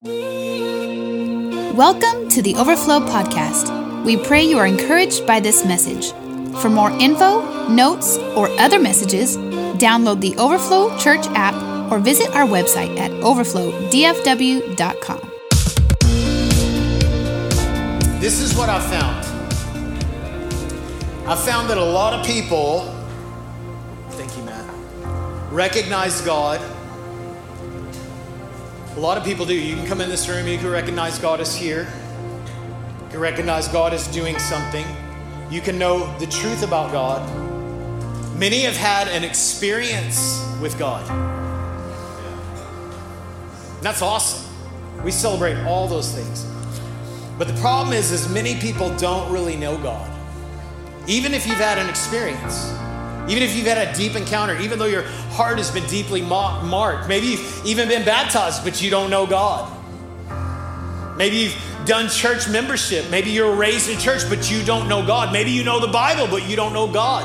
Welcome to the Overflow Podcast. We pray you are encouraged by this message. For more info, notes, or other messages, download the Overflow Church app or visit our website at overflowdfw.com. This is what I found. I found that a lot of people, thank you, Matt, recognize God. A lot of people do. You can come in this room, you can recognize God is here. You can recognize God is doing something. You can know the truth about God. Many have had an experience with God. And that's awesome. We celebrate all those things. But the problem is many people don't really know God. Even if you've had an experience, even if you've had a deep encounter, even though your heart has been deeply marked, maybe you've even been baptized, but you don't know God. Maybe you've done church membership. Maybe you're raised in church, but you don't know God. Maybe you know the Bible, but you don't know God.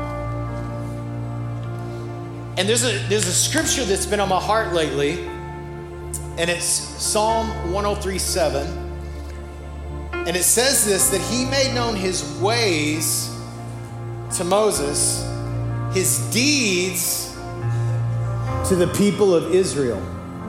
And there's a scripture that's been on my heart lately, and it's Psalm 103:7. And it says this, that he made known his ways to Moses, his deeds to the people of Israel.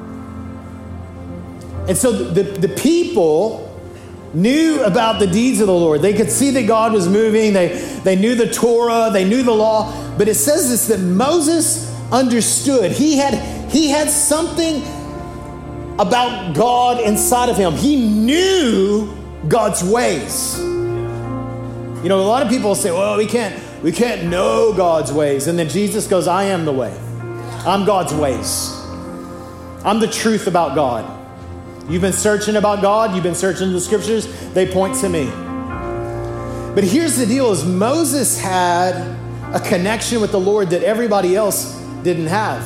And so the people knew about the deeds of the Lord. They could see that God was moving. They knew the Torah. They knew the law. But it says this, that Moses understood. He had something about God inside of him. He knew God's ways. You know, a lot of people say, well, we can't know God's ways. And then Jesus goes, I am the way. I'm God's ways. I'm the truth about God. You've been searching about God. You've been searching the scriptures. They point to me. But here's the deal, is Moses had a connection with the Lord that everybody else didn't have.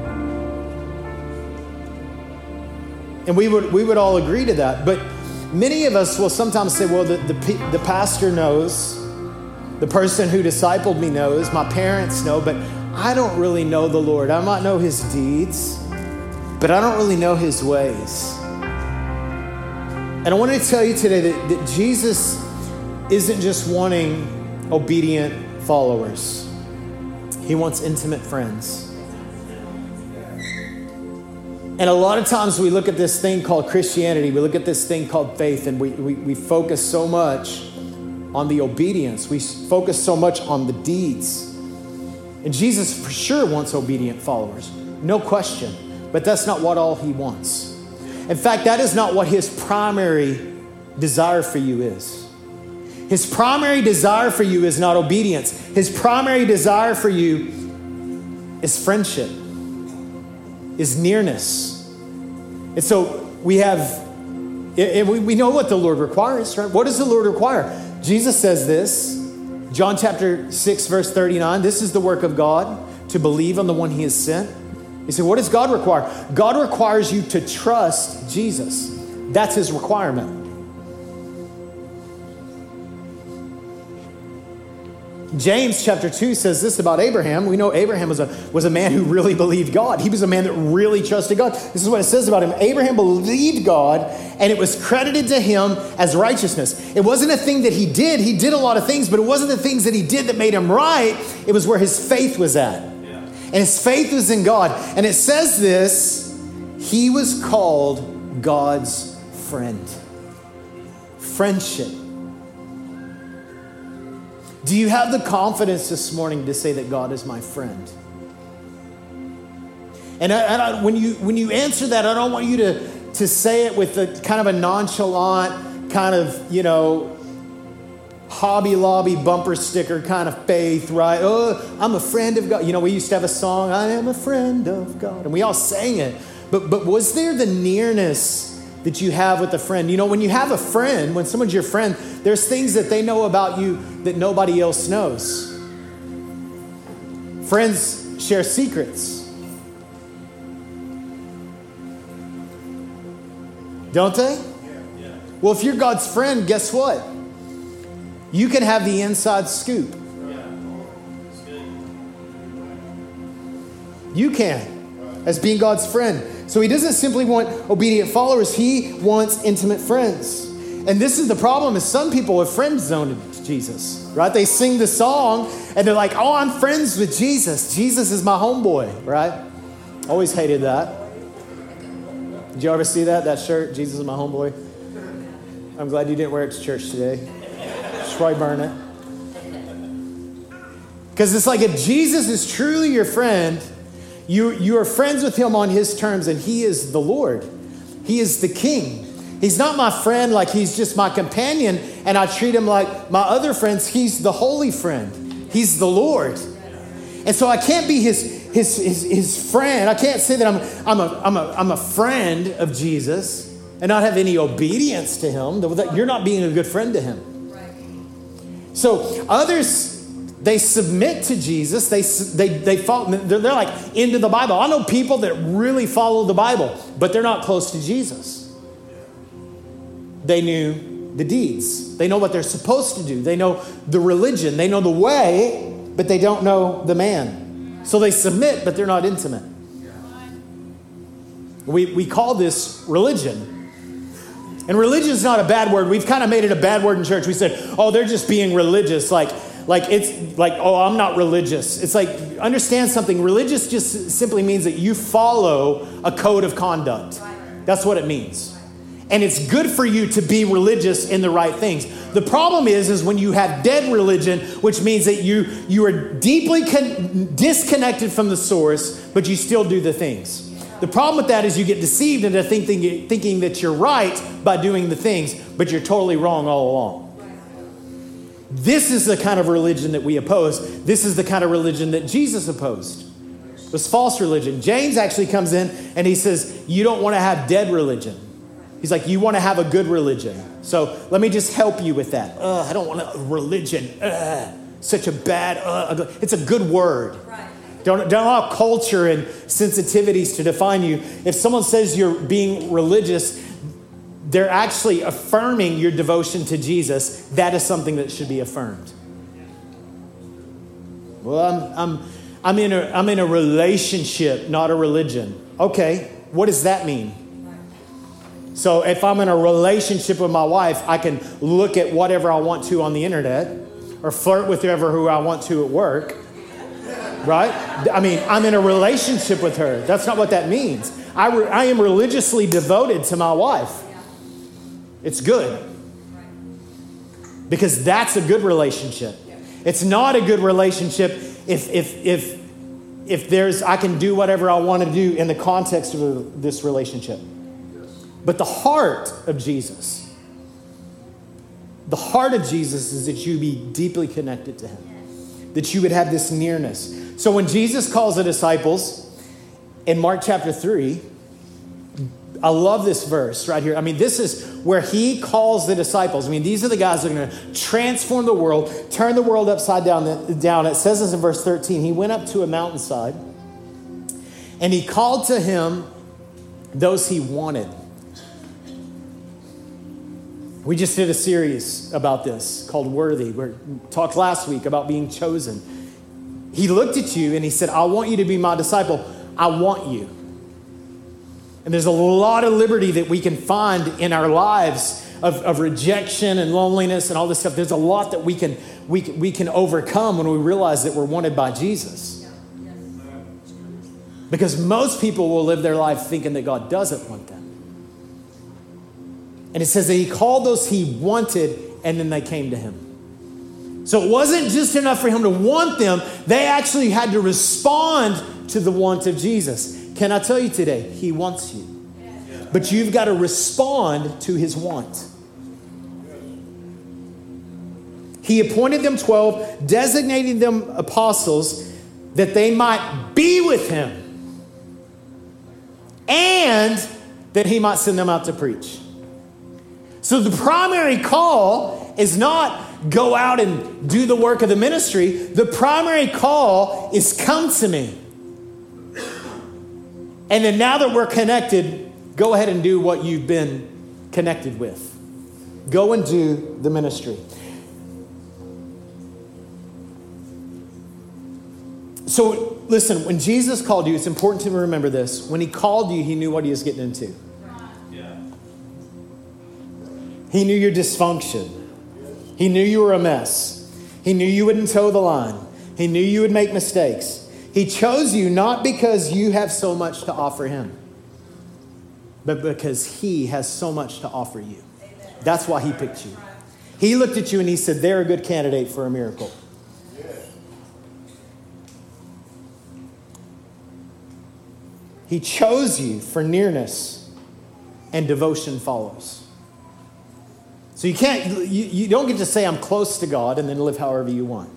And we would all agree to that. But many of us will sometimes say, well, the pastor knows, the person who discipled me knows, my parents know, but I don't really know the Lord. I might know his deeds, but I don't really know his ways. And I want to tell you today that Jesus isn't just wanting obedient followers. He wants intimate friends. And a lot of times we look at this thing called Christianity, we look at this thing called faith, and we focus so much on the obedience. We focus so much on the deeds. And Jesus for sure wants obedient followers, no question. But that's not what all he wants. In fact, that is not what his primary desire for you is. His primary desire for you is not obedience. His primary desire for you is friendship, is nearness. And so we know what the Lord requires, right? What does the Lord require? Jesus says this, John chapter 6, verse 39, this is the work of God, to believe on the one he has sent. He said, what does God require? God requires you to trust Jesus. That's his requirement. James chapter 2 says this about Abraham. We know Abraham was a man who really believed God. He was a man that really trusted God. This is what it says about him. Abraham believed God, and it was credited to him as righteousness. It wasn't a thing that he did. He did a lot of things, but it wasn't the things that he did that made him right. It was where his faith was at. Yeah. And his faith was in God. And it says this, he was called God's friend. Friendship. Do you have the confidence this morning to say that God is my friend? And when you answer that, I don't want you to say it with a kind of a nonchalant, kind of, Hobby Lobby bumper sticker kind of faith, right? Oh, I'm a friend of God. We used to have a song, I am a friend of God. And we all sang it. But was there the nearness that you have with a friend? When you have a friend, when someone's your friend, there's things that they know about you that nobody else knows. Friends share secrets. Don't they? Yeah. Well, if you're God's friend, guess what? You can have the inside scoop. You can, as being God's friend. So he doesn't simply want obedient followers. He wants intimate friends. And this is the problem, is some people have friend zoned Jesus, right? They sing the song and they're like, oh, I'm friends with Jesus. Jesus is my homeboy, right? Always hated that. Did you ever see that shirt, Jesus is my homeboy? I'm glad you didn't wear it to church today. Should probably burn it. Because it's like, if Jesus is truly your friend, you are friends with him on his terms, and he is the Lord. He is the King. He's not my friend like he's just my companion and I treat him like my other friends. He's the holy friend. He's the Lord. And so I can't be his friend. I can't say that I'm a friend of Jesus and not have any obedience to him. You're not being a good friend to him. Right. So others, they submit to Jesus. They follow. They're like into the Bible. I know people that really follow the Bible, but they're not close to Jesus. They knew the deeds. They know what they're supposed to do. They know the religion. They know the way, but they don't know the man. So they submit, but they're not intimate. We call this religion. And religion is not a bad word. We've kind of made it a bad word in church. We said, oh, they're just being religious. Like it's like, oh, I'm not religious. It's like, understand something. Religious just simply means that you follow a code of conduct. That's what it means. And it's good for you to be religious in the right things. The problem is when you have dead religion, which means that you are deeply disconnected from the source, but you still do the things. The problem with that is you get deceived into thinking that you're right by doing the things, but you're totally wrong all along. This is the kind of religion that we oppose. This is the kind of religion that Jesus opposed. It was false religion. James actually comes in and he says, you don't want to have dead religion. He's like, you want to have a good religion. So let me just help you with that. I don't want a religion. Such a bad, it's a good word. Right. Don't allow culture and sensitivities to define you. If someone says you're being religious, they're actually affirming your devotion to Jesus. That is something that should be affirmed. Well, I'm in a relationship, not a religion. Okay, what does that mean? So if I'm in a relationship with my wife, I can look at whatever I want to on the internet or flirt with who I want to at work, right? I mean, I'm in a relationship with her. That's not what that means. I am religiously devoted to my wife. It's good. Because that's a good relationship. It's not a good relationship if there's, I can do whatever I want to do in the context of this relationship. But the heart of Jesus is that you be deeply connected to him, that you would have this nearness. So when Jesus calls the disciples in Mark chapter 3, I love this verse right here. I mean, this is where he calls the disciples. I mean, these are the guys that are going to transform the world, turn the world upside down. It says this in verse 13. He went up to a mountainside and he called to him those he wanted. We just did a series about this called Worthy. We talked last week about being chosen. He looked at you and he said, I want you to be my disciple. I want you. And there's a lot of liberty that we can find in our lives of rejection and loneliness and all this stuff. There's a lot that we can overcome when we realize that we're wanted by Jesus. Because most people will live their life thinking that God doesn't want them. And it says that he called those he wanted, and then they came to him. So it wasn't just enough for him to want them. They actually had to respond to the want of Jesus. Can I tell you today, he wants you. But you've got to respond to his want. He appointed them 12, designating them apostles, that they might be with him, and that he might send them out to preach. So the primary call is not go out and do the work of the ministry. The primary call is come to me. And then now that we're connected, go ahead and do what you've been connected with. Go and do the ministry. So Listen, when Jesus called you, it's important to remember this. When he called you, he knew what he was getting into. He knew your dysfunction. He knew you were a mess. He knew you wouldn't toe the line. He knew you would make mistakes. He chose you not because you have so much to offer him, but because he has so much to offer you. That's why he picked you. He looked at you and he said, they're a good candidate for a miracle. He chose you for nearness, and devotion follows. So you don't get to say I'm close to God and then live however you want.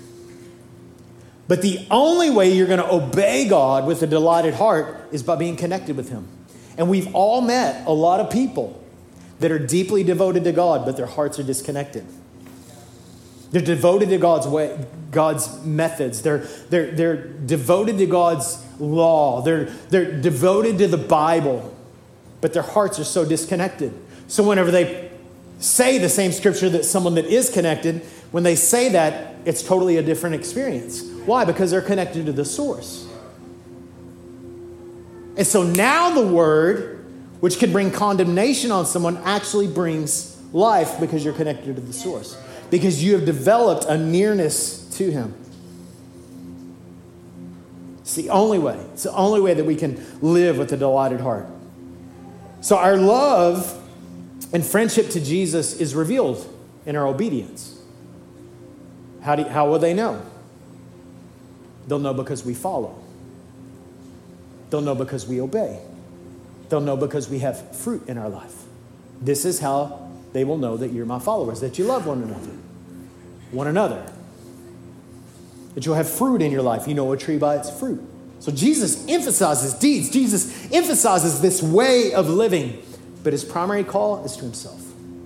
But the only way you're going to obey God with a delighted heart is by being connected with him. And we've all met a lot of people that are deeply devoted to God, but their hearts are disconnected. They're devoted to God's way, God's methods. They're devoted to God's law. They're devoted to the Bible, but their hearts are so disconnected. So whenever they say the same scripture that someone that is connected, when they say that, it's totally a different experience. Why? Because they're connected to the source. And so now the word, which could bring condemnation on someone, actually brings life because you're connected to the source. Because you have developed a nearness to him. It's the only way. It's the only way that we can live with a delighted heart. So our love and friendship to Jesus is revealed in our obedience. How will they know? They'll know because we follow. They'll know because we obey. They'll know because we have fruit in our life. This is how they will know that you're my followers, that you love one another. That you'll have fruit in your life. You know a tree by its fruit. So Jesus emphasizes deeds. Jesus emphasizes this way of living. But his primary call is to himself.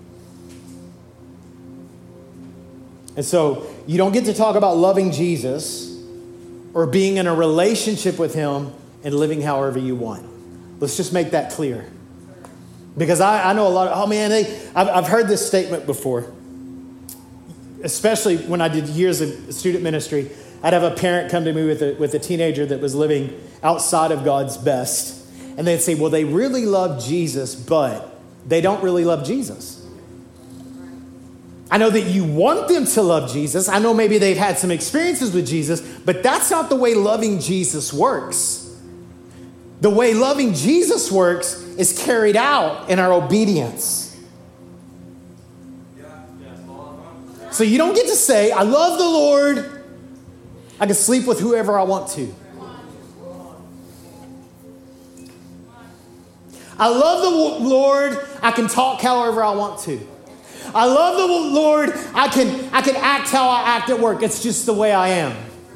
And so you don't get to talk about loving Jesus or being in a relationship with him and living however you want. Let's just make that clear. Because I know a lot of, I've heard this statement before. Especially when I did years of student ministry, I'd have a parent come to me with a teenager that was living outside of God's best. And they'd say, well, they really love Jesus, but they don't really love Jesus. I know that you want them to love Jesus. I know maybe they've had some experiences with Jesus, but that's not the way loving Jesus works. The way loving Jesus works is carried out in our obedience. So you don't get to say, I love the Lord. I can sleep with whoever I want to. I love the Lord. I can talk however I want to. I love the Lord. I can act how I act at work. It's just the way I am.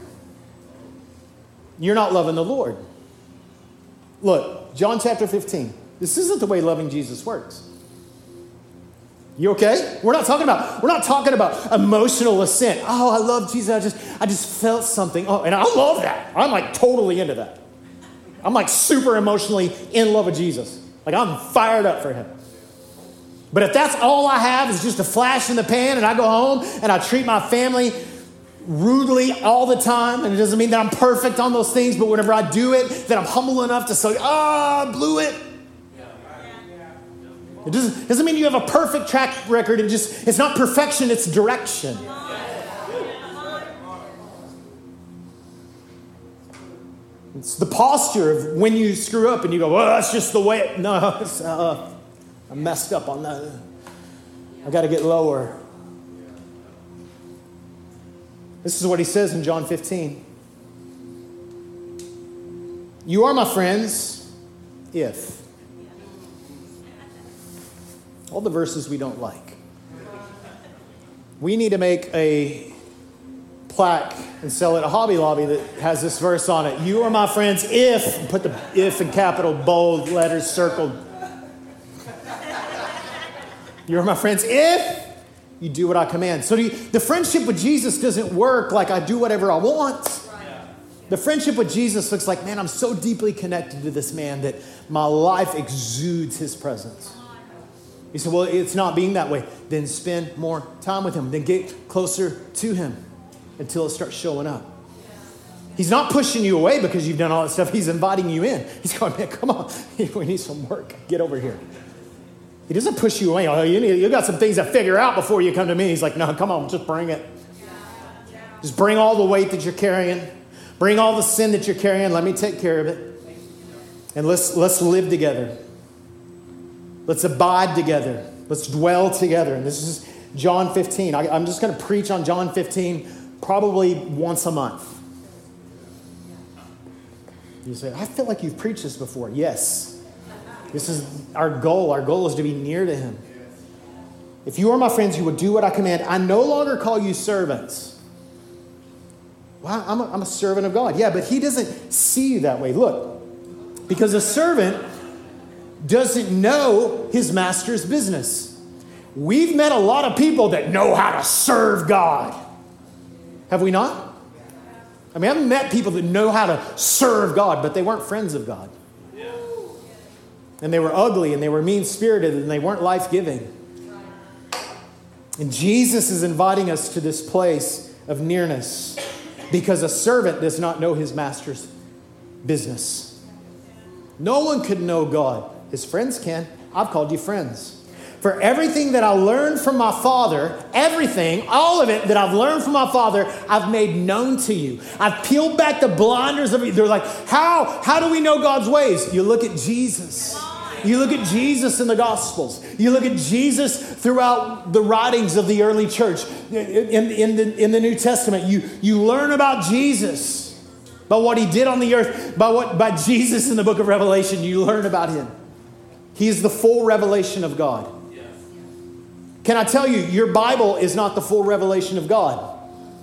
You're not loving the Lord. Look, John chapter 15. This isn't the way loving Jesus works. You okay? We're not talking about emotional assent. Oh, I love Jesus. I just felt something. Oh, and I love that. I'm like totally into that. I'm like super emotionally in love with Jesus. Like I'm fired up for him. But if that's all I have is just a flash in the pan and I go home and I treat my family rudely all the time, and it doesn't mean that I'm perfect on those things, but whenever I do it, that I'm humble enough to say, I blew it. It doesn't mean you have a perfect track record. It's not perfection, it's direction. It's the posture of when you screw up and you go, well, that's just the way. No, it's, I messed up on that. I got to get lower. This is what he says in John 15. You are my friends if. All the verses we don't like. We need to make a plaque and sell it at Hobby Lobby that has this verse on it. You are my friends if, put the if in capital, bold letters, circled. You are my friends if you do what I command. So the friendship with Jesus doesn't work like I do whatever I want. The friendship with Jesus looks like, man, I'm so deeply connected to this man that my life exudes his presence. You say, well, it's not being that way. Then spend more time with him. Then get closer to him until it starts showing up. He's not pushing you away because you've done all that stuff. He's inviting you in. He's going, man, come on. We need some work. Get over here. He doesn't push you away. Oh, you got some things to figure out before you come to me. He's like, no, come on, just bring it. Just bring all the weight that you're carrying. Bring all the sin that you're carrying. Let me take care of it. And let's live together. Let's abide together. Let's dwell together. And this is John 15. I'm just going to preach on John 15 probably once a month. You say, I feel like you've preached this before. Yes. This is our goal. Our goal is to be near to him. If you are my friends, you will do what I command. I no longer call you servants. Well, I'm a servant of God. Yeah, but he doesn't see you that way. Look, because a servant doesn't know his master's business. We've met a lot of people that know how to serve God. Have we not? I mean, I've met people that know how to serve God, but they weren't friends of God. And they were ugly, and they were mean-spirited, and they weren't life-giving. And Jesus is inviting us to this place of nearness because a servant does not know his master's business. No one could know God. His friends can. I've called you friends. For everything that I learned from my Father, everything, all of it that I've learned from my Father, I've made known to you. I've peeled back the blinders of it. They're like, how do we know God's ways? You look at Jesus. You look at Jesus in the Gospels. You look at Jesus throughout the writings of the early church. In the New Testament, you learn about Jesus. By what he did on the earth, by Jesus in the book of Revelation, you learn about him. He is the full revelation of God. Can I tell you, your Bible is not the full revelation of God.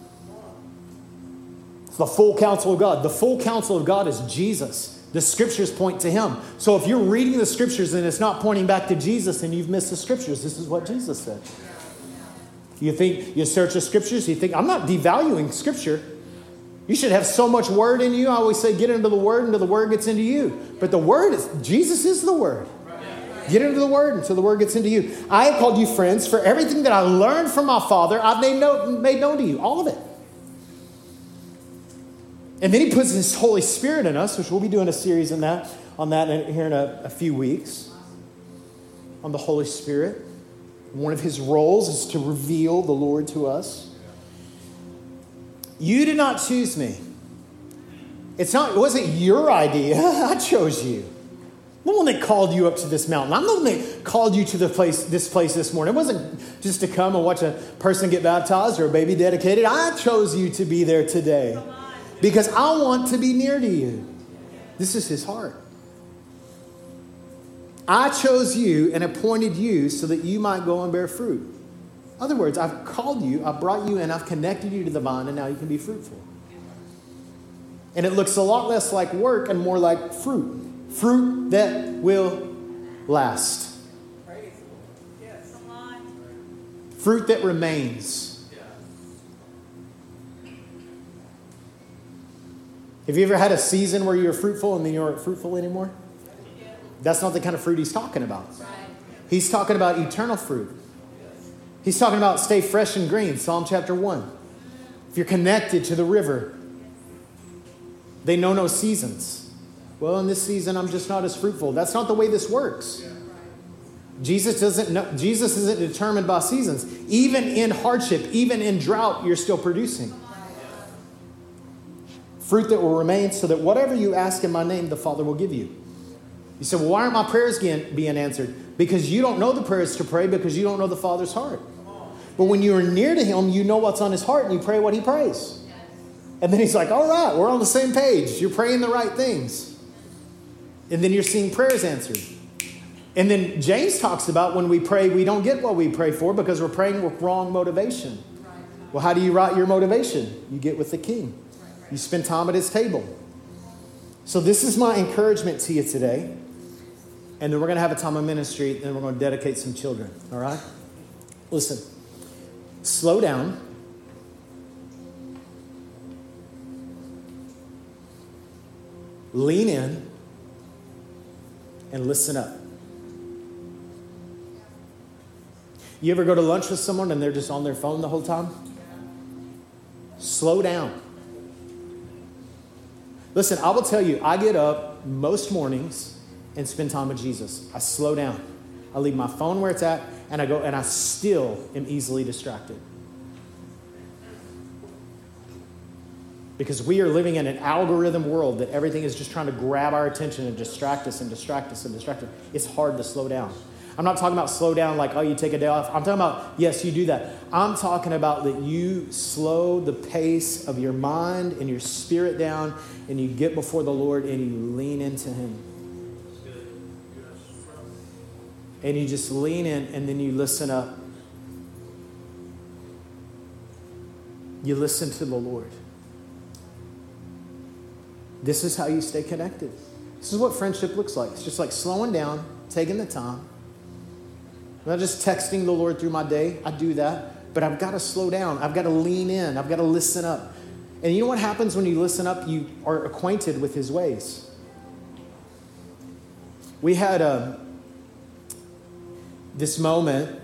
It's the full counsel of God. The full counsel of God is Jesus. The scriptures point to him. So if you're reading the scriptures and it's not pointing back to Jesus, then you've missed the scriptures. This is what Jesus said. You think you search the scriptures, you think, I'm not devaluing scripture. You should have so much word in you. I always say, get into the word until the word gets into you. But the word is, Jesus is the word. Get into the word until the word gets into you. I have called you friends for everything that I learned from my Father. I've made known to you. All of it. And then he puts his Holy Spirit in us, which we'll be doing a series on that here in a few weeks. On the Holy Spirit. One of his roles is to reveal the Lord to us. You did not choose me. It wasn't your idea. I chose you. I'm the one that called you up to this mountain. I'm the one that called you to this place this morning. It wasn't just to come and watch a person get baptized or a baby dedicated. I chose you to be there today because I want to be near to you. This is his heart. I chose you and appointed you so that you might go and bear fruit. In other words, I've called you, I've brought you in, I've connected you to the vine, and now you can be fruitful. And it looks a lot less like work and more like fruit. Fruit that will last. Fruit that remains. Have you ever had a season where you were fruitful and then you aren't fruitful anymore? That's not the kind of fruit he's talking about. He's talking about eternal fruit. He's talking about stay fresh and green, Psalm chapter 1. If you're connected to the river, they know no seasons. Well, in this season, I'm just not as fruitful. That's not the way this works. Jesus isn't determined by seasons. Even in hardship, even in drought, you're still producing. Fruit that will remain so that whatever you ask in my name, the Father will give you. You say, well, why aren't my prayers being answered? Because you don't know the prayers to pray because you don't know the Father's heart. But when you are near to him, you know what's on his heart and you pray what he prays. And then he's like, all right, we're on the same page. You're praying the right things. And then you're seeing prayers answered. And then James talks about when we pray, we don't get what we pray for because we're praying with wrong motivation. Well, how do you write your motivation? You get with the king. You spend time at his table. So this is my encouragement to you today. And then we're going to have a time of ministry, and then we're going to dedicate some children. All right? Listen. Slow down. Lean in. And listen up. You ever go to lunch with someone and they're just on their phone the whole time? Slow down. Listen, I will tell you, I get up most mornings and spend time with Jesus. I slow down. I leave my phone where it's at, and I go, and I still am easily distracted. Because we are living in an algorithm world that everything is just trying to grab our attention and distract us and distract us and distract us. It's hard to slow down. I'm not talking about slow down like, oh, you take a day off. I'm talking about, yes, you do that. I'm talking about that you slow the pace of your mind and your spirit down, and you get before the Lord and you lean into him. And you just lean in, and then you listen up. You listen to the Lord. This is how you stay connected. This is what friendship looks like. It's just like slowing down, taking the time. I'm not just texting the Lord through my day. I do that. But I've got to slow down. I've got to lean in. I've got to listen up. And you know what happens when you listen up? You are acquainted with his ways. We had this moment.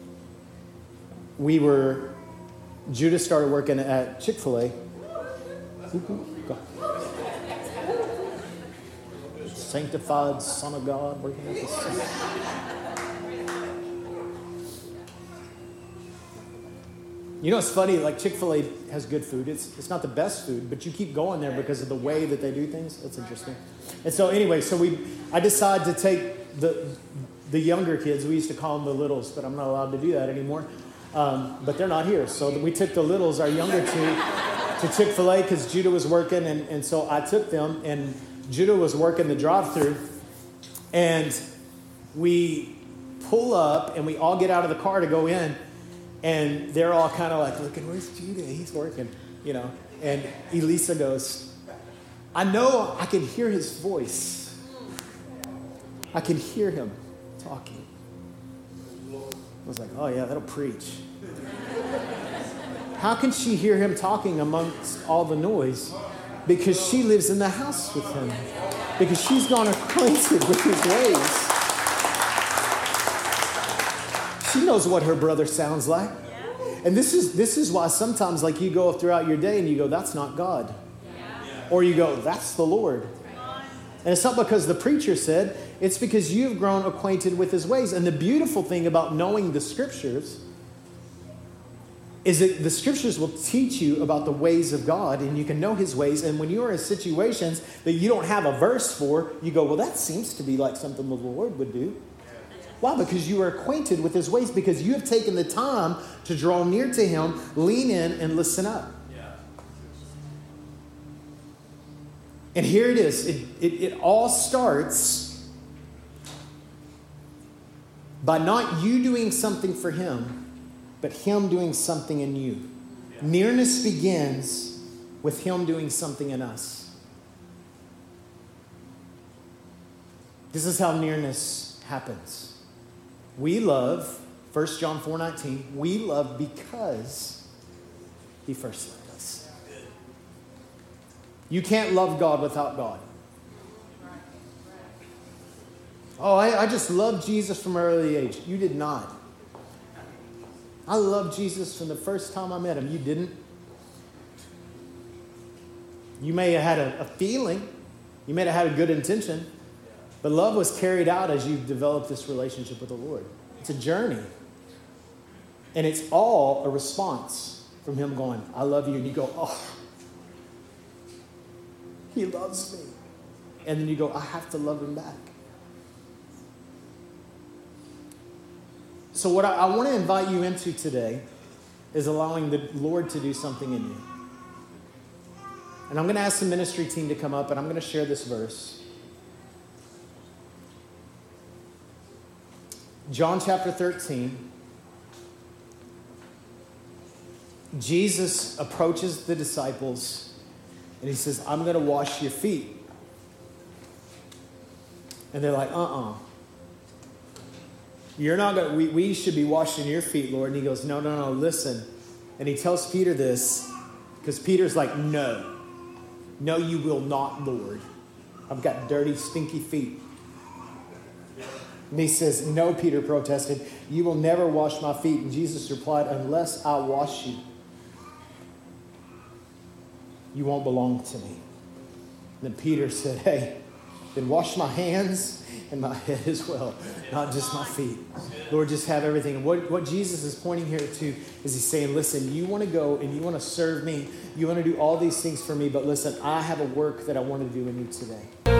Judah started working at Chick-fil-A. Sanctified Son of God working at the You know, it's funny, like Chick-fil-A has good food. It's not the best food, but you keep going there because of the way that they do things. That's interesting. And so anyway, I decided to take the younger kids. We used to call them the littles, but I'm not allowed to do that anymore. But they're not here. So we took the littles, our younger two, to Chick-fil-A because Judah was working. And so I took them, and Judah was working the drive-thru. And we pull up, and we all get out of the car to go in. And they're all kind of like, looking, where's Judah? He's working, you know. And Elisa goes, I know I can hear his voice. I can hear him talking. I was like, oh yeah, that'll preach. How can she hear him talking amongst all the noise? Because she lives in the house with him. Because she's gone acquainted with his ways. She knows what her brother sounds like. And this is why sometimes, like, you go throughout your day and you go, that's not God. Or you go, that's the Lord. And it's not because the preacher said, it's because you've grown acquainted with his ways. And the beautiful thing about knowing the scriptures is that the scriptures will teach you about the ways of God, and you can know his ways. And when you are in situations that you don't have a verse for, you go, well, that seems to be like something the Lord would do. Why? Because you are acquainted with his ways, because you have taken the time to draw near to him, lean in, and listen up. Yeah. And here it is. It all starts by not you doing something for him, but him doing something in you. Yeah. Nearness begins with him doing something in us. This is how nearness happens. We love, 1 John 4:19, we love because he first loved us. You can't love God without God. Oh, I just love Jesus from an early age. You did not. I love Jesus from the first time I met him. You didn't. You may have had a feeling. You may have had a good intention. But love was carried out as you developed this relationship with the Lord. It's a journey. And it's all a response from him going, I love you. And you go, oh, he loves me. And then you go, I have to love him back. So what I want to invite you into today is allowing the Lord to do something in you. And I'm going to ask the ministry team to come up, and I'm going to share this verse. John chapter 13, Jesus approaches the disciples and he says, I'm going to wash your feet. And they're like, You're not going to, we should be washing your feet, Lord. And he goes, no, listen. And he tells Peter this because Peter's like, no, you will not, Lord. I've got dirty, stinky feet. And he says, no, Peter protested, you will never wash my feet. And Jesus replied, unless I wash you, you won't belong to me. And then Peter said, hey, then wash my hands and my head as well, not just my feet. Lord, just have everything. And what Jesus is pointing here to is he's saying, listen, you want to go and you want to serve me. You want to do all these things for me. But listen, I have a work that I want to do in you today.